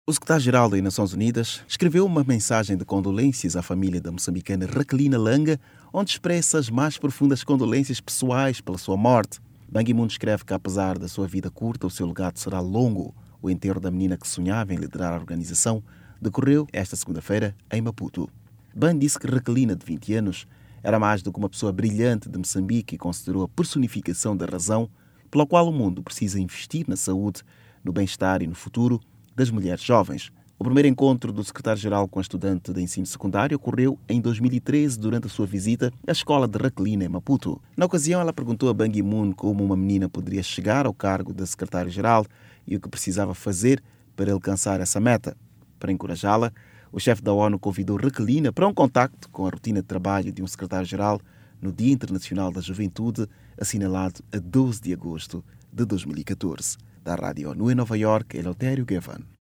O secretário-geral das Nações Unidas escreveu uma mensagem de condolências à família da moçambicana Raquelina Langa, onde expressa as mais profundas condolências pessoais pela sua morte. Ban Ki-moon escreve que, apesar da sua vida curta, o seu legado será longo. O enterro da menina que sonhava em liderar a organização decorreu esta segunda-feira em Maputo. Ban disse que Raquelina, de 20 anos, era mais do que uma pessoa brilhante de Moçambique e considerou a personificação da razão pela qual o mundo precisa investir na saúde, no bem-estar e no futuro das mulheres jovens. O primeiro encontro do secretário-geral com a estudante de ensino secundário ocorreu em 2013 durante a sua visita à escola de Raquelina, em Maputo. Na ocasião, ela perguntou a Ban Ki-moon como uma menina poderia chegar ao cargo de secretário-geral e o que precisava fazer para alcançar essa meta. Para encorajá-la, o chefe da ONU convidou Raquelina para um contacto com a rotina de trabalho de um secretário-geral no Dia Internacional da Juventude, assinalado a 12 de agosto de 2014. Da Rádio ONU em Nova York, Eleutério Gavan.